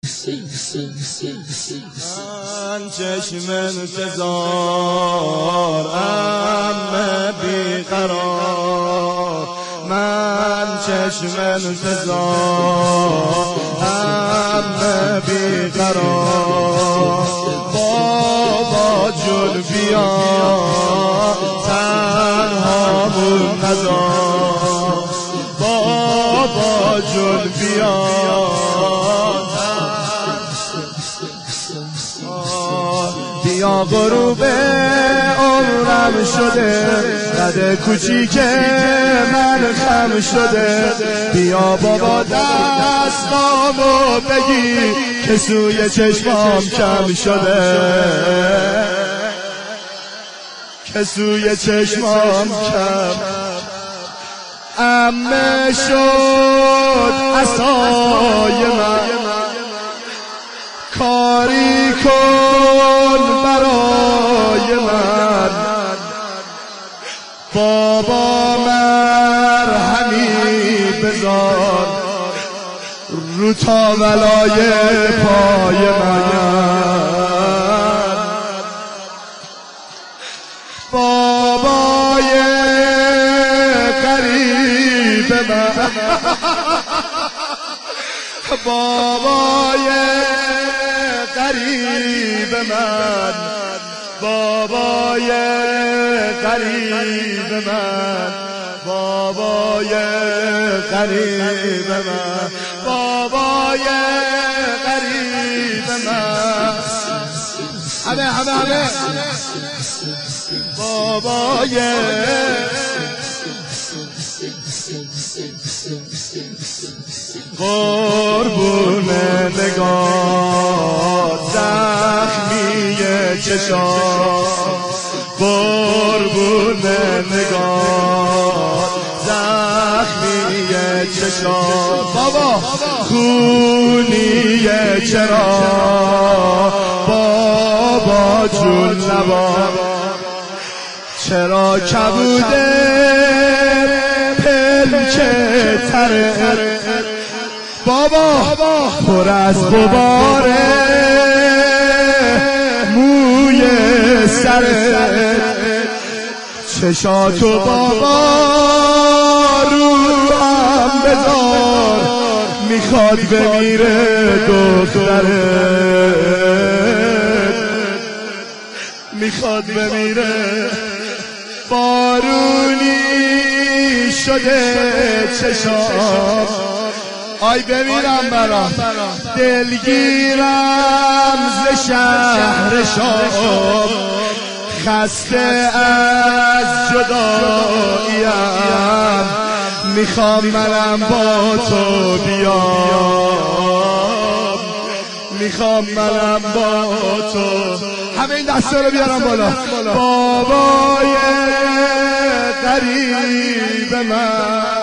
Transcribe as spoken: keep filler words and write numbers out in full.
من چشم انتظارم بیقرار، من چشم انتظارم بیقرار. بابا جون بیا تنهامون نذار، بابا جون بیا بیا. غروب عمرم شده، قد کوچیک من خم شده. بیا بابا دستامو بگی که سوی چشمام کم شده، که سوی چشمام کم. عمه شد عصای من، کاری کن برای من. بابا مرهمی بذار رو تاولای پای من. بابای قریب من، بابای قریب من، بابای قریب من، بابای قریب من، بابای قریب من. همه همه همه بابای قربون نگاه زخمی چشام، قربون نگاه زخمی چشام. بابا خونی چرا بابا جون نبا، چرا کبوده پلکه تره. بابا پر از غباره موی سره، چشاتو بابا رو هم بذار، میخواد بمیره دختره، میخواد بمیره. بارونی شده چشام، آی بمیرم برا دلگیرم ز شهر شام. خسته از جداییم، میخوام منم با تو بیام، میخوام منم با تو. همه این دسته رو بیارم بالا. بابای قریب من،